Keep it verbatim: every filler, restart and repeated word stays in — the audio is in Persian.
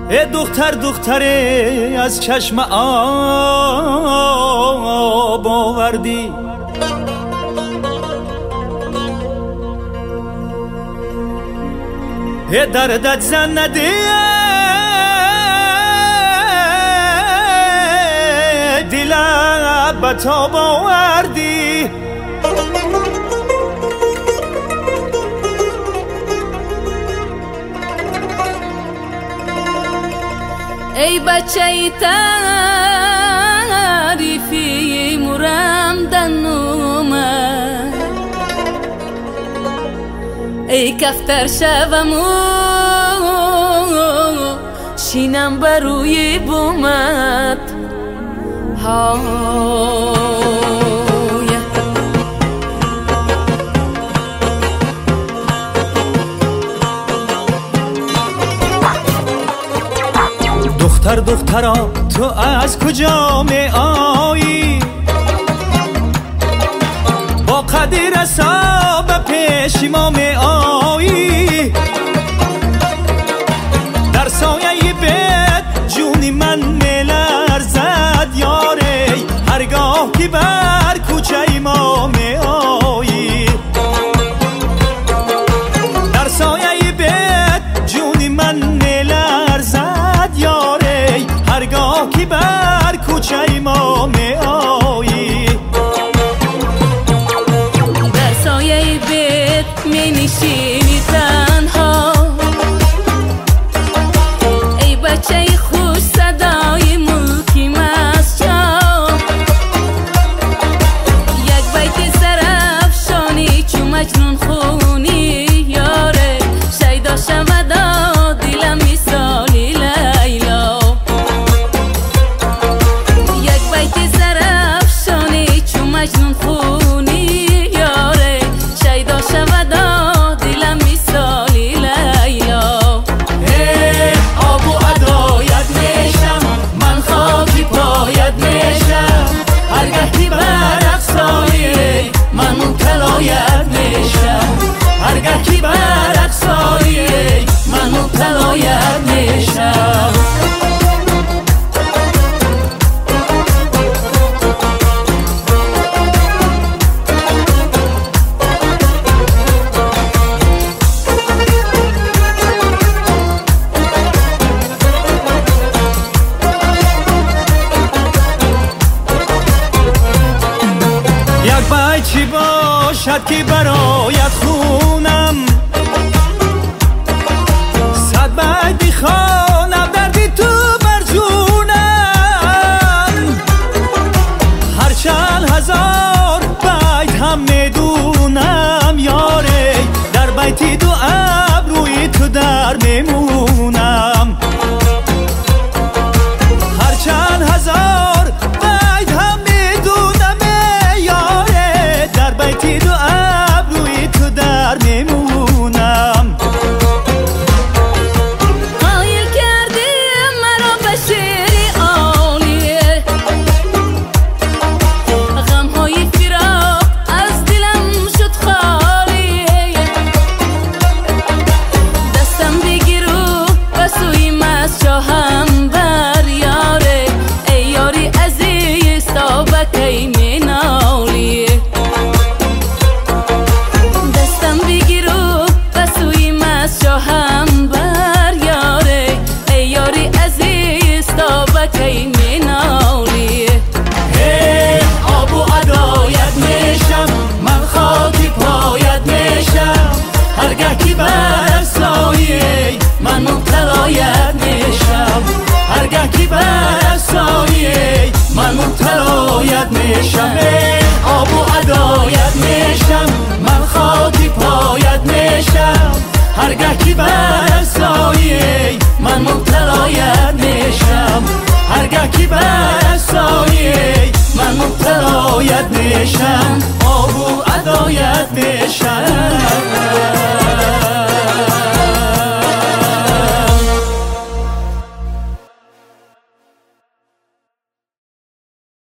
ای دختر دختره از چشم آب آوردی، ای دردت زن ندی دلم بتاب آوردی. ای بچه ای تعریفی مرم دنومه، ای کفتر شومو شینم بروی بومت های. دختر دخترا تو از کجا می آیی، با قدر حساب پیش ما می آیی. در سایه بیت جونی من می لرزد یاره، هرگاه که بر کوچه ما می آیی. در سایه بیت جونی من می لرزد یاره، هرگاه که بر کوچه ما می آیی. در سایه بیت می نشینی تنها، ای بچه خوش صدای ملکی مسجد، یک بیت سرافشانی چو مجنون خونی یاره، شیدا شودا دلم مثالی لیلا. یک بیت سرافشانی چو مجنون خونی یاره، شیدا شودا دلم مثالی لیلا. ای آب و عدایت میشم، من خاکی پایت میشم، هرگه که بر اقصایی من مبتلایت میشم، هرگه که بر اقصایی من مبتلایت میشم. یک بیت چی باشد که برایت خونم، صد بیت بخوانم دردی تو بر جونم. هر چند هزار بیت هم میدونم یاره، در بیتی دو ابروی تو در میمونم. هر چند هزار بیت هم میدونم یاره، در بیتی دو ابروی تو در میمونم. قایل کردی مرا به شعری عالیه، غمهای فراق از دلم شد خالیه. دستم بگیرو و سوی مسجدم بر یاره، ای یاری عزیز تا به کی می نالیه. دستم بگیرو و سوی مسجدم بر یاره، ای یاری عزیز تا به کی می نالیه. ای آب و عدایت میشم، من خاکی پایت میشم، هرگه که بر سایه من مبتلایت میشم، هرگه که بر سایه من مبتلایت میشم. ای آب و عدایت میشم، من خاکی پایت میشم، هرگه که بر سایه من مبتلایت میشم، هرگه که بر سایه من مبتلایت میشم، آب و عدایت میشم.